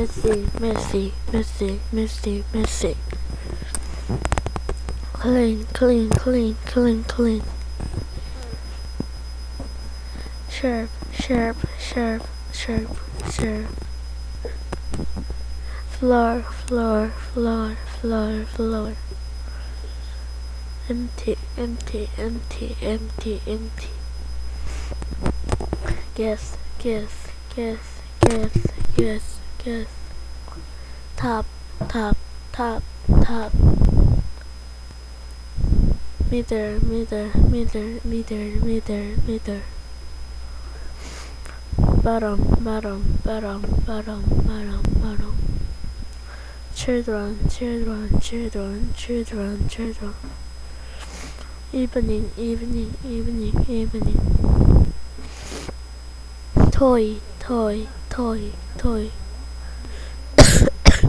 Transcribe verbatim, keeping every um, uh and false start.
messy, messy, messy, messy, messy. Clean, clean, clean, clean, clean. Sharp, sharp, sharp, sharp, sharp. Floor, floor, floor, floor, floor. Empty, empty, empty, empty, empty. Guess, guess, guess, guess, guess, guess. Top, top, top, top. Meter, meter, meter, meter, meter, meter. Bottom, bottom, bottom, bottom, bottom, bottom. Children, children, children, children, children. Evening, evening, evening, evening. Toy, toy, toy, toy.